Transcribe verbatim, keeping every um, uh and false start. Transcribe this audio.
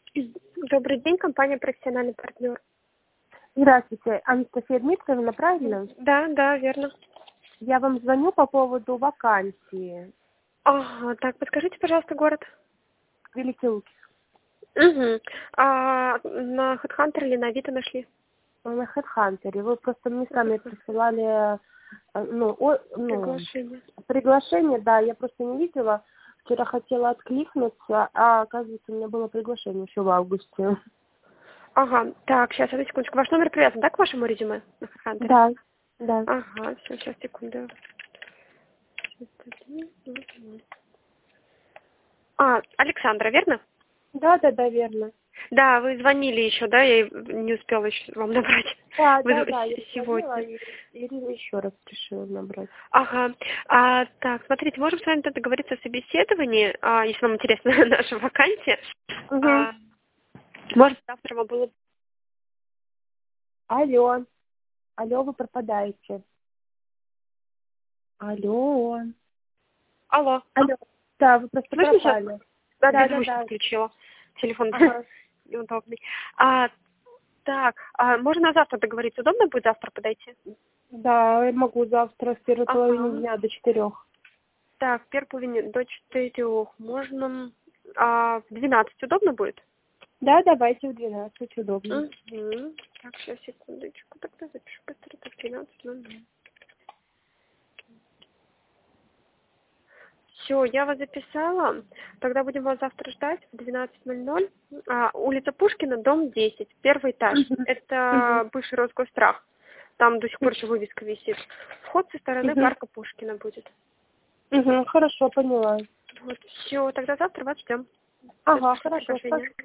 Добрый день, компания «Профессиональный партнер». Здравствуйте, Анастасия Дмитриевна, правильно? Да, да, верно. Я вам звоню по поводу вакансии. Ага, так, подскажите, пожалуйста, город. Великий Луки. Угу. А на HeadHunter или на Авито нашли? На HeadHunter. Вы просто мне сами присылали э, ну, о, ну, Приглашение. приглашение, да, я просто не видела. Вчера хотела откликнуться, а оказывается, у меня было приглашение еще в августе. Ага, так, сейчас, одну секундочку. Ваш номер привязан, да, к вашему резюме на HeadHunter? Да, да. Ага, все, сейчас, секунду. А, Александра, верно? Да, да, да, верно. Да, вы звонили еще, да? Я не успела еще вам набрать. Да, Вы да, з- да, я звонила, сегодня. и Ирина еще раз решила набрать. Ага. А, так, смотрите, можем с вами тогда договориться о собеседовании, а, если вам интересна наша вакансия. Угу. А, может, завтра вам было... Алло, алло, вы пропадаете. Алло. Алло. Алло. Да, вы просто Слышно сейчас? пропали. Да, Да, да, беззвучно да. включила. Телефон Ага. неудобный. А, так, а, можно на завтра договориться? Удобно будет завтра подойти? Да, я могу завтра в первой половине Ага. дня до четырех. Так, в первой половине до четырех. Можно... А, в двенадцать удобно будет? Да, давайте в двенадцать, удобно. Угу. Так, сейчас, секундочку. Тогда запишу быстро. Так, двенадцать ноль ноль. Все, я вас записала. Тогда будем вас завтра ждать в двенадцать ноль ноль. А, улица Пушкина, дом десять, первый этаж. Угу. Это бывший Росгострах. Там до сих пор еще вывеска висит. Вход со стороны Угу. парка Пушкина будет. Угу. Хорошо, поняла. Вот, все, тогда завтра вас ждем. Ага, Запишу хорошо, приглашение. спасибо.